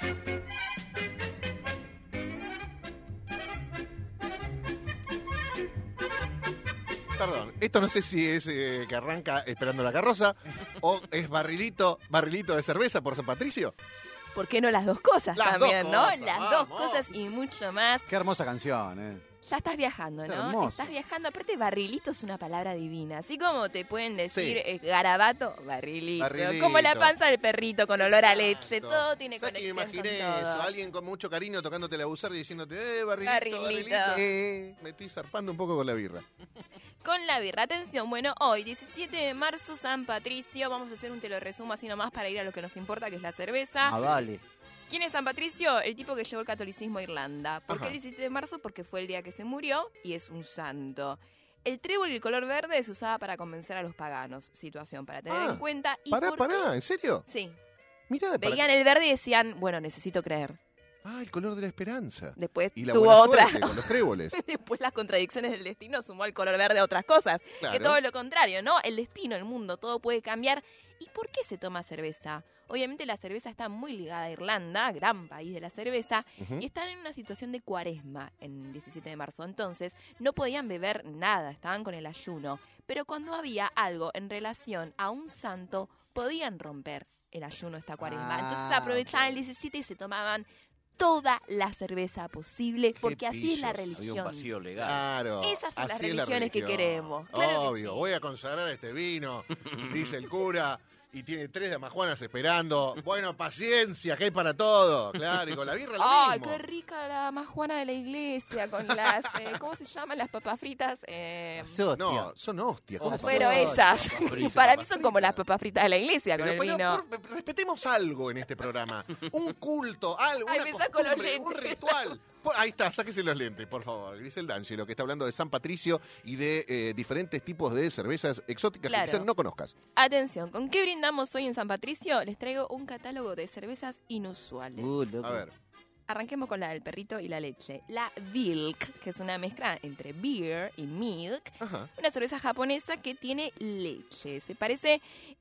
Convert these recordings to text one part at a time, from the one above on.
Perdón, esto no sé si es que arranca esperando la carroza o es barrilito de cerveza por San Patricio. ¿Por qué no las dos cosas Las también, dos no? cosas, Las vamos. dos cosas y mucho más. Qué hermosa canción, Ya estás viajando, ¿no? Hermoso. Estás viajando. Aparte, barrilito es una palabra divina. Así como te pueden decir Sí. garabato, barrilito. Barrilito. Como la panza del perrito con olor a Exacto. leche. Todo tiene ¿Sabes que me conexión con imaginé todo. eso? Alguien con mucho cariño tocándote la buzarda y diciéndote, barrilito, Barrilito. barrilito. Me estoy zarpando un poco con la birra. Con la birra. Atención, bueno, hoy, 17 de marzo, San Patricio. Vamos a hacer un te lo resumo así nomás para ir a lo que nos importa, que es la cerveza. Ah, vale. ¿Quién es San Patricio? El tipo que llevó el catolicismo a Irlanda. ¿Por qué Ajá. el 17 de marzo? Porque fue el día que se murió y es un santo. El trébol y el color verde se usaba para convencer a los paganos. Situación para tener en cuenta. ¿Y por qué? ¿en serio? Sí. Mirá, Veían el verde y decían, bueno, necesito creer. el color de la esperanza. Después Y la tuvo buena otra. suerte con los tréboles. Después las contradicciones del destino sumó el color verde a otras cosas. Claro. Que todo lo contrario, ¿no? El destino, el mundo, todo puede cambiar. ¿Y por qué se toma cerveza? Obviamente la cerveza está muy ligada a Irlanda, gran país de la cerveza, Ujú. y están en una situación de cuaresma en 17 de marzo. Entonces no podían beber nada, estaban con el ayuno. Pero cuando había algo en relación a un santo, podían romper el ayuno esta cuaresma. Entonces aprovechaban el 17 y se tomaban toda la cerveza posible, porque así es la pillos. Había un religión. vacío legal. Claro. Esas son las así es la religiones que religión. queremos. Claro que Obvio, sí. voy a consagrar este vino, dice el cura, y tiene 3 damajuanas esperando. Bueno, paciencia, que hay para todo. Claro, y con la birra lo ¡Ay, mismo. qué rica la majuana de la iglesia! Con las, ¿cómo se llaman las papas fritas? No, son hostias. ¿cómo Pero Pero pasa? esas. papas fritas, Para mí papas son como fritas. las papas fritas de la iglesia con Pero, el vino. respetemos algo en este programa. Un culto, algo, Ay, una me saco los costumbre, un lentes. ritual. Ahí está, sáquese los lentes, por favor. Grisel D'Angelo, que está hablando de San Patricio y de diferentes tipos de cervezas exóticas Claro. que quizás no conozcas. Atención, ¿con qué brindamos hoy en San Patricio? Les traigo un catálogo de cervezas inusuales. loco. A ver. Arranquemos con la del perrito y la leche. La Vilk, que es una mezcla entre beer y milk. Ajá. Una cerveza japonesa que tiene leche. Parece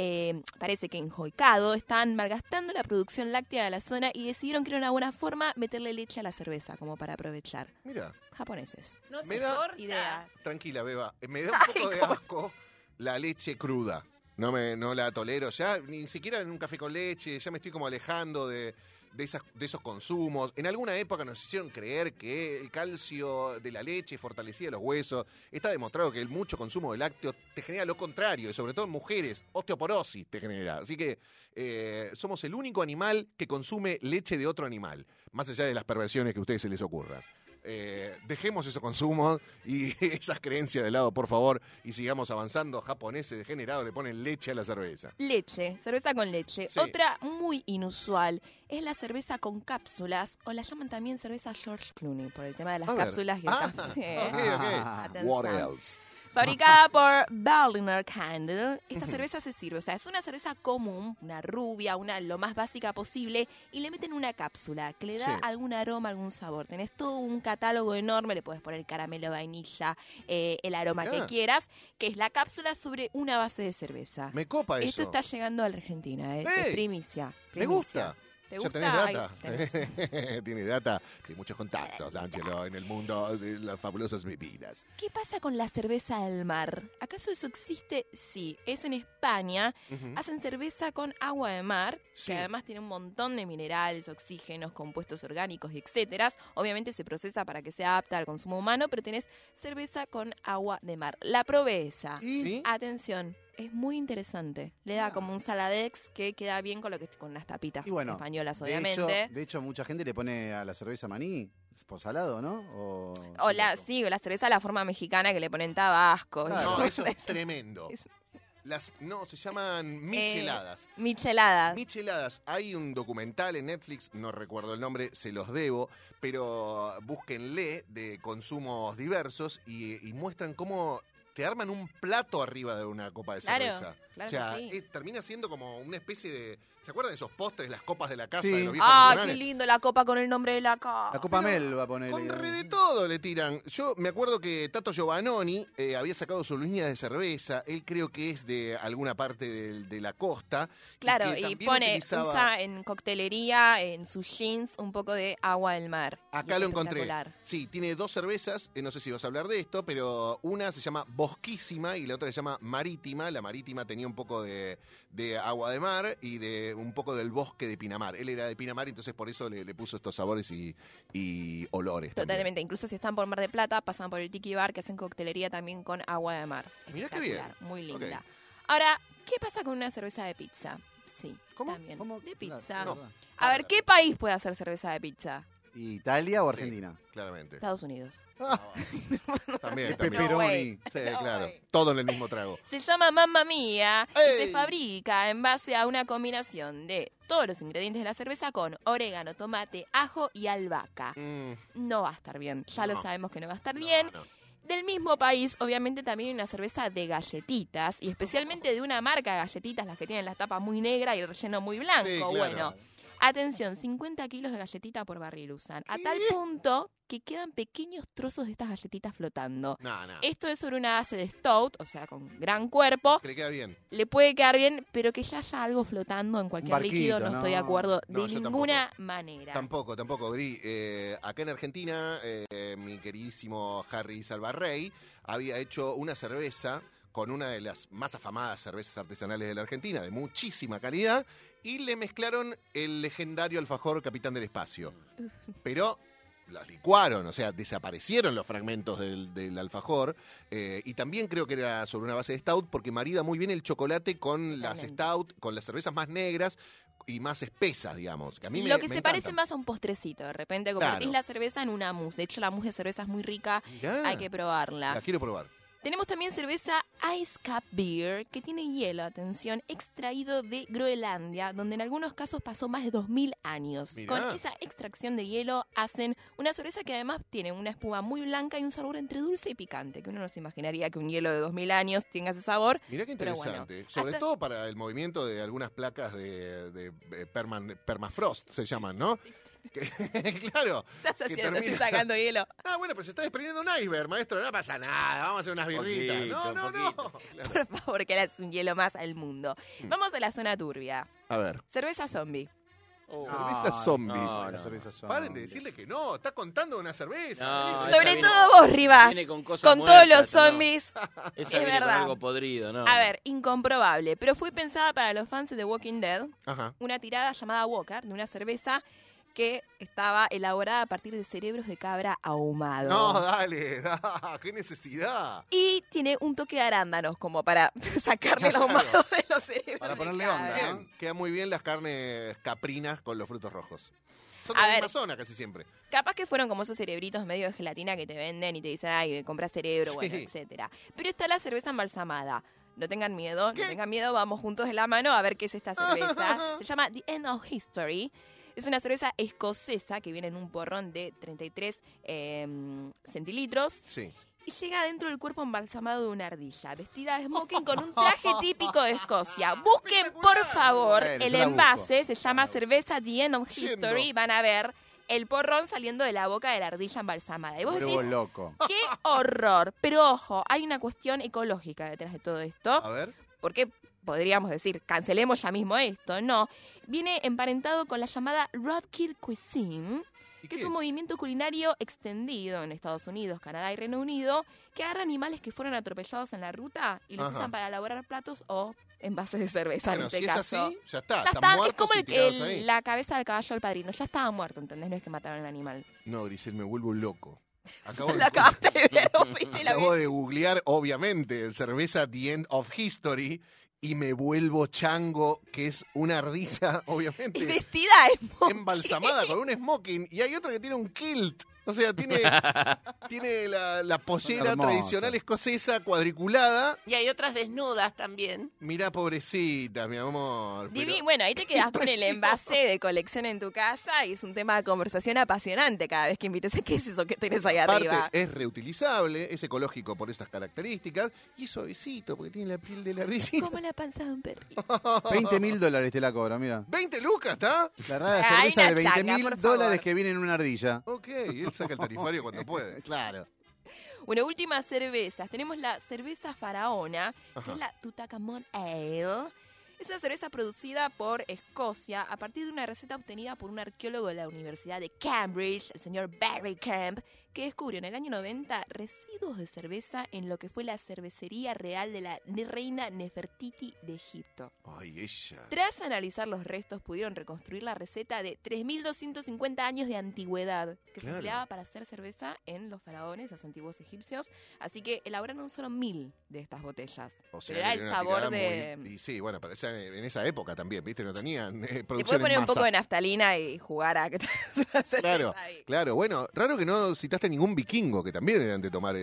que en Hokkaido están malgastando la producción láctea de la zona y decidieron que era una buena forma meterle leche a la cerveza, como para aprovechar. Mira, Japoneses. No Me sé, da- por idea. tranquila, Beba. Me da un poco de ¿cómo? asco la leche cruda. No la tolero. Ya ni siquiera en un café con leche. Ya me estoy como alejando de esos consumos. En alguna época nos hicieron creer que el calcio de la leche fortalecía los huesos. Está demostrado que el mucho consumo de lácteos te genera lo contrario, y sobre todo en mujeres, osteoporosis te genera. Así que somos el único animal que consume leche de otro animal, más allá de las perversiones que a ustedes se les ocurran. Dejemos esos consumos y esas creencias de lado, por favor, y sigamos avanzando. Japoneses degenerados le ponen leche a la cerveza. Leche, cerveza con leche. Sí. Otra muy inusual es la cerveza con cápsulas, o la llaman también cerveza George Clooney, por el tema de las A ver. cápsulas y el café. ok. Atención. What else? Fabricada por Berliner Candle, esta cerveza se sirve, o sea, es una cerveza común, una rubia, una lo más básica posible, y le meten una cápsula que le da Sí. algún aroma, algún sabor. Tenés todo un catálogo enorme, le puedes poner caramelo, vainilla, el aroma Mirá. que quieras, que es la cápsula sobre una base de cerveza. Me copa eso. Esto está llegando a la Argentina, es ¡Ey! primicia. Me primicia. gusta. ¿Te Ya gusta? tenés Ahí data. tenés. Tiene data de muchos contactos, Ángelo, en el mundo de las fabulosas bebidas. ¿Qué pasa con la cerveza del mar? ¿Acaso eso existe? Sí, es en España. Ujú. Hacen cerveza con agua de mar, Sí. que además tiene un montón de minerales, oxígenos, compuestos orgánicos y etcétera. Obviamente se procesa para que sea apta al consumo humano, pero tenés cerveza con agua de mar. La probé esa. ¿Sí? Atención, es muy interesante. Le da como un saladex que queda bien con con las tapitas Y bueno, españolas, de obviamente. hecho, mucha gente le pone a la cerveza maní por salado, ¿no? O la cerveza a la forma mexicana que le ponen tabasco. Claro. No, eso es tremendo. Es- Se llaman micheladas. Micheladas. Micheladas, hay un documental en Netflix, no recuerdo el nombre, se los debo, pero búsquenle, de consumos diversos y muestran cómo te arman un plato arriba de una copa de Claro, cerveza. claro o sea, que sí. termina siendo como una especie ¿Se acuerdan de esos postres, las copas de la casa Sí. de los viejos Ah, qué restaurantes? lindo la copa con el nombre de la casa. La Copa Mel va a poner. Con re de todo le tiran. Yo me acuerdo que Tato Giovannoni había sacado su línea de cerveza. Él creo que es de alguna parte de la costa. Claro, que y también usa en coctelería, en sus jeans, un poco de agua del mar. Y Acá es lo encontré. espectacular. Sí, tiene 2 cervezas, no sé si vas a hablar de esto, pero una se llama Bosquísima y la otra se llama Marítima. La Marítima tenía un poco de agua de mar y de un poco del bosque de Pinamar. Él era de Pinamar, entonces por eso le puso estos sabores y olores. también. Totalmente, incluso si están por Mar de Plata, pasan por el Tiki Bar, que hacen coctelería también con agua de mar. Mirá qué bien. Espectacular, muy linda. Ok. Ahora, ¿qué pasa con una cerveza de pizza? Sí, ¿Cómo? también. ¿Cómo? De pizza. No. A ver, ¿qué país puede hacer cerveza de pizza? ¿Italia o Argentina? Claramente. Estados Unidos. También, El también. pepperoni. Sí, No, claro. güey. Todo en el mismo trago. Se llama Mamma Mía y ¡Ey! se fabrica en base a una combinación de todos los ingredientes de la cerveza con orégano, tomate, ajo y albahaca. No va a estar bien, ya lo No. sabemos que no va a estar bien. No. Del mismo país, obviamente, también hay una cerveza de galletitas, y especialmente de una marca de galletitas, las que tienen la tapa muy negra y el relleno muy blanco. Sí, claro. Bueno, atención, 50 kilos de galletita por barril usan, a tal punto que quedan pequeños trozos de estas galletitas flotando. No, no. Esto es sobre una base de stout, o sea, con gran cuerpo. Que le queda bien. Le puede quedar bien, pero que ya haya algo flotando en cualquier barquito, líquido, no estoy de no. acuerdo No, de yo ninguna manera. Tampoco, Gri. Acá en Argentina, mi queridísimo Harry Salvarrey había hecho una cerveza con una de las más afamadas cervezas artesanales de la Argentina, de muchísima calidad, y le mezclaron el legendario alfajor Capitán del Espacio. Pero los licuaron, o sea, desaparecieron los fragmentos del alfajor, y también creo que era sobre una base de stout, porque marida muy bien el chocolate con las Totalmente. stout, con las cervezas más negras y más espesas, digamos. Que a mí Lo me que se encantan. parece más a un postrecito, de repente convertís Claro. la cerveza en una mousse. De hecho, la mousse de cerveza es muy rica, Mirá, hay que probarla. la quiero probar. Tenemos también cerveza Ice Cap Beer, que tiene hielo, atención, extraído de Groenlandia, donde en algunos casos pasó más de 2000 años. Mirá. Con esa extracción de hielo hacen una cerveza que además tiene una espuma muy blanca y un sabor entre dulce y picante, que uno no se imaginaría que un hielo de 2000 años tenga ese sabor. Mirá qué Pero bueno, interesante. Sobre hasta- todo para el movimiento de algunas placas de permafrost, se llaman, ¿no? Claro. Estás que haciendo, termina- estoy sacando hielo. Ah, bueno, pero se está desprendiendo un iceberg, maestro. No pasa nada. Vamos a hacer unas birritas. Poquito, No. poquito. Claro. Por favor, que le hagas un hielo más al mundo. Vamos a la zona turbia. A ver. Cerveza zombie. Cerveza zombie. no, La no. cerveza zombie. Paren de decirle que no. Está contando una cerveza. No, Esa Sobre viene- todo vos, Rivas. viene con cosas Con todos muertas, los ¿no? zombies. Esa Es viene con verdad. algo podrido, ¿no? A ver, incomprobable, pero fue pensada para los fans de The Walking Dead, Ajá. una tirada llamada Walker, de una cerveza que estaba elaborada a partir de cerebros de cabra ahumados. No, dale. Qué necesidad. Y tiene un toque de arándanos como para sacarle el ahumado de los cerebros. Para de ponerle cabra. onda, Bien. Quedan muy bien las carnes caprinas con los frutos rojos. Son A de la ver. misma zona casi siempre. Capaz que fueron como esos cerebritos medio de gelatina que te venden y te dicen, ay, compras cerebro, Sí. bueno, etcétera. Pero está la cerveza embalsamada. No tengan miedo, ¿Qué? no tengan miedo, vamos juntos de la mano a ver qué es esta cerveza. Se llama The End of History. Es una cerveza escocesa que viene en un porrón de 33 centilitros Sí. y llega dentro del cuerpo embalsamado de una ardilla, vestida de smoking con un traje típico de Escocia. Busquen, por favor, Bueno, el yo la envase, se llama cerveza The End of Yendo. History, y van a ver el porrón saliendo de la boca de la ardilla embalsamada. Y vos Vuelvo decís, loco. ¡qué horror! Pero ojo, hay una cuestión ecológica detrás de todo esto, A ver. porque podríamos decir, cancelemos ya mismo esto. No, viene emparentado con la llamada Roadkill Cuisine, ¿Y que qué es un movimiento culinario extendido en Estados Unidos, Canadá y Reino Unido, que agarra animales que fueron atropellados en la ruta y los Ajá. usan para elaborar platos o envases de cerveza, Bueno, en este si es caso. así, ya está. Ya Están está, es muertos como y tirados ahí. la cabeza del caballo del padrino, ya estaba muerto, ¿entendés? No es que mataron al animal. No, Grisel, me vuelvo loco. Acabo, Lo acabaste de ver, ¿o viste lo acabo que- de googlear, obviamente, cerveza The End of History y me vuelvo chango, que es una ardilla, Y obviamente, vestida de smoking. embalsamada con un smoking. Y hay otra que tiene un kilt. O sea, tiene la pollera Hermoso. tradicional escocesa cuadriculada. Y hay otras desnudas también. Mirá, pobrecita, mi amor. pero- Bueno, ahí te quedás con el Precioso. envase de colección en tu casa y es un tema de conversación apasionante cada vez que invites a qué es eso que tenés ahí Aparte, arriba. es reutilizable, es ecológico por estas características y es suavecito porque tiene la piel de la ardillita. Como la panza de un perrito. $20.000 te la cobra, mira. 20 lucas, ¿está? La rara Hay cerveza una de changa, $20.000 por favor. que viene en una ardilla. Ok, él saca el tarifario cuando puede. Claro. Bueno, últimas cervezas. Tenemos la cerveza faraona, que Ajá. es la Tutankhamon Ale. Es una cerveza producida por Escocia a partir de una receta obtenida por un arqueólogo de la Universidad de Cambridge, el señor Barry Camp, que descubrió en el año 90 residuos de cerveza en lo que fue la cervecería real de la reina Nefertiti de Egipto. Ay, ella. Tras analizar los restos, pudieron reconstruir la receta de 3.250 años de antigüedad que se Claro. empleaba para hacer cerveza en los faraones, los antiguos egipcios. Así que elaboraron solo 1.000 de estas botellas. O sea, Pero era que el una sabor tirada de... muy- Y sí, bueno, pero en esa época también, ¿viste? No tenían Te producción puedes poner en un poco masa. de naftalina y jugar a que te hagas una cerveza Claro, ahí. claro. Bueno, raro que no citaste ningún vikingo, que también eran de tomar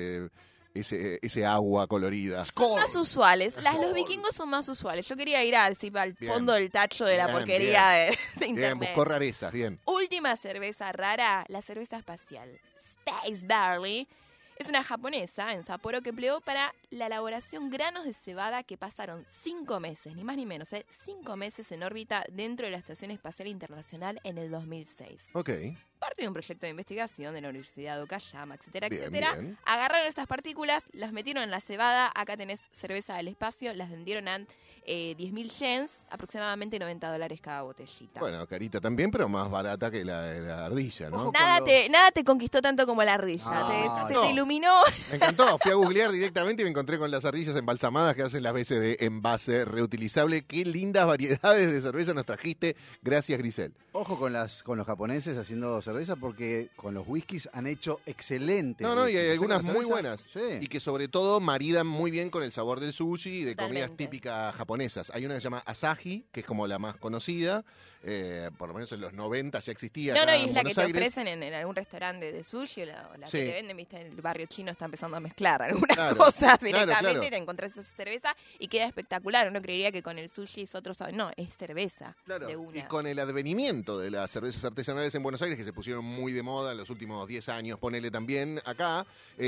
ese agua colorida. Son más usuales. Los Skål. vikingos son más usuales. Yo quería ir al Bien. fondo del tacho de la Bien, porquería de Bien, internet. buscó rarezas, bien. Última cerveza rara, la cerveza espacial. Space Barley. Es una japonesa en Sapporo que empleó para la elaboración granos de cebada que pasaron 5 meses, ni más ni menos, 5 meses en órbita dentro de la Estación Espacial Internacional en el 2006. Ok. Parte de un proyecto de investigación de la Universidad de Okayama, etcétera, Bien, etcétera. bien. Agarraron estas partículas, las metieron en la cebada. Acá tenés cerveza del espacio, las vendieron a 10.000 yens, aproximadamente $90 cada botellita. Bueno, carita también, pero más barata que la ardilla, ¿no? Ojo. Nada con nada te conquistó tanto como la ardilla. Ah, Se no. te iluminó. Me encantó. Fui a googlear directamente y me encontré con las ardillas embalsamadas que hacen las veces de envase reutilizable. Qué lindas variedades de cerveza nos trajiste. Gracias, Grisel. Ojo con los japoneses haciendo cerveza porque con los whiskies han hecho excelentes. No, y whiskies. hay algunas ¿Con la muy cerveza? buenas. Sí. Y que sobre todo maridan muy bien con el sabor del sushi y de comidas Totalmente. típicas japonesas. Hay una que se llama Asahi, que es como la más conocida. Por lo menos en los 90 ya existía. No, acá y en es la que Buenos te Aires. ofrecen en algún restaurante de sushi o la Sí. que te venden, viste, en el barrio chino está empezando a mezclar algunas Claro, cosas claro, directamente claro. y te encontrás esa cerveza y queda espectacular. Uno creería que con el sushi es otro sabor. No, es cerveza Claro, de una. y con el advenimiento de las cervezas artesanales en Buenos Aires, que se pusieron muy de moda en los últimos 10 años, ponele también acá,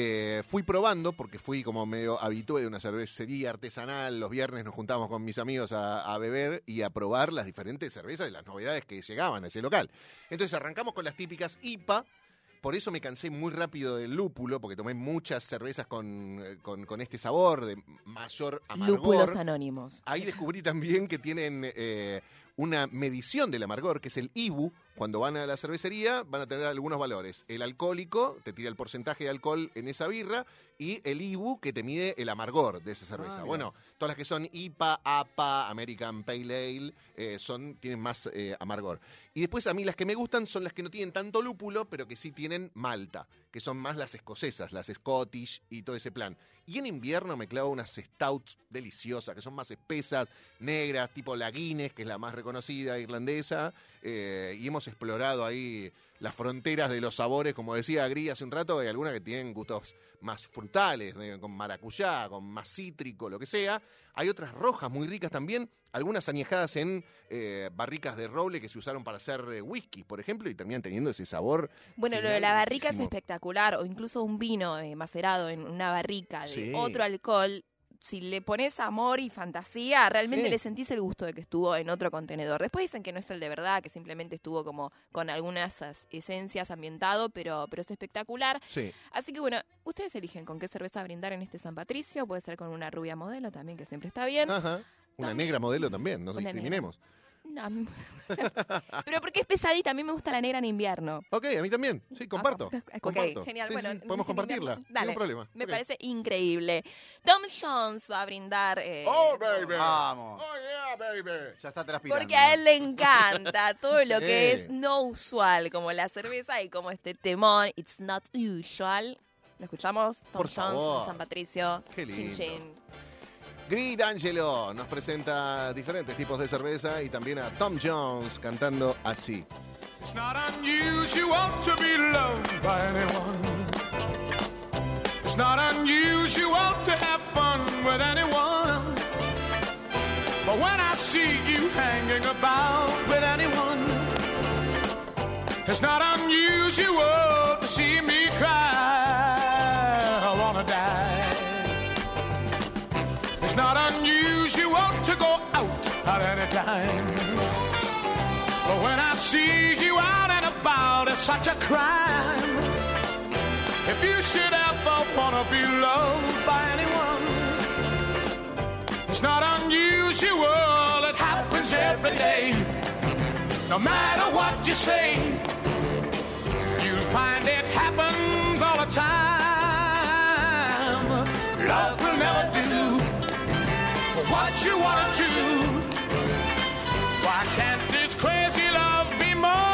fui probando, porque fui como medio habitué de una cervecería artesanal, los viernes nos juntábamos con mis amigos a beber y a probar las diferentes cervezas y las novedades que llegaban a ese local. Entonces arrancamos con las típicas IPA. Por eso me cansé muy rápido del lúpulo, porque tomé muchas cervezas con este sabor de mayor amargor. Lúpulos anónimos. Ahí descubrí también que tienen una medición del amargor, que es el IBU. Cuando van a la cervecería van a tener algunos valores. El alcohólico te tira el porcentaje de alcohol en esa birra y el IBU que te mide el amargor de esa cerveza. mira. Bueno, todas las que son IPA, APA, American Pale Ale, tienen más amargor. Y después a mí las que me gustan son las que no tienen tanto lúpulo, pero que sí tienen malta, que son más las escocesas, las Scottish y todo ese plan. Y en invierno me clavo unas stouts deliciosas, que son más espesas, negras, tipo la Guinness, que es la más reconocida irlandesa. Y hemos explorado ahí las fronteras de los sabores, como decía Gris hace un rato, hay algunas que tienen gustos más frutales, con maracuyá, con más cítrico, lo que sea. Hay otras rojas muy ricas también, algunas añejadas en barricas de roble que se usaron para hacer whisky, por ejemplo, y terminan teniendo ese sabor. Bueno, lo final de la barrica es riquísimo. espectacular, o incluso un vino macerado en una barrica de Sí. otro alcohol. Si le pones amor y fantasía, realmente Sí. le sentís el gusto de que estuvo en otro contenedor. Después dicen que no es el de verdad, que simplemente estuvo como con algunas esencias ambientado, pero es espectacular. Sí. Así que bueno, ustedes eligen con qué cerveza brindar en este San Patricio. Puede ser con una rubia modelo también, que siempre está bien. Ajá. Una Tom- negra modelo también, no Una discriminemos. No, a mí- pero porque es pesadita, a mí me gusta la negra en invierno. Ok, a mí también. Sí, comparto. Ok, comparto. genial. Sí, Bueno, sí, podemos compartirla. Dale. Ningún problema. Me Ok. parece increíble. Tom Jones va a brindar. Oh, baby. Vamos. Oh, yeah, baby. Ya está transpirando. Porque a él le encanta todo lo Sí. que es no usual, como la cerveza y como este temón, It's Not Usual. ¿Lo escuchamos? Tom Por Jones favor. en San Patricio. Qué Chin, lindo. chin. Grid Angelo nos presenta diferentes tipos de cerveza y también a Tom Jones cantando así. It's not unusual to be loved by anyone. It's not unusual to have fun with anyone. But when I see you hanging about with anyone, it's not unusual to see me cry. I wanna die. It's not unusual to go out at any time. But when I see you out and about, it's such a crime. If you should ever wanna be loved by anyone, it's not unusual, it happens every day. No matter what you say, you'll find it happens all the time. Love will never do what you want to. Why can't this crazy love be more?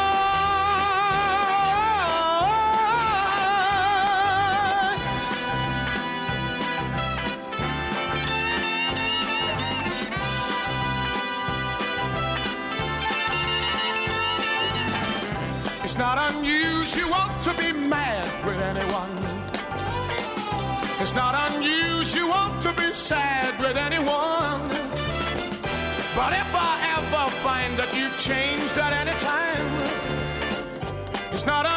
It's not unusual to be mad with anyone. It's not unusual to be sad with anyone. But if I ever find that you've changed at any time, it's not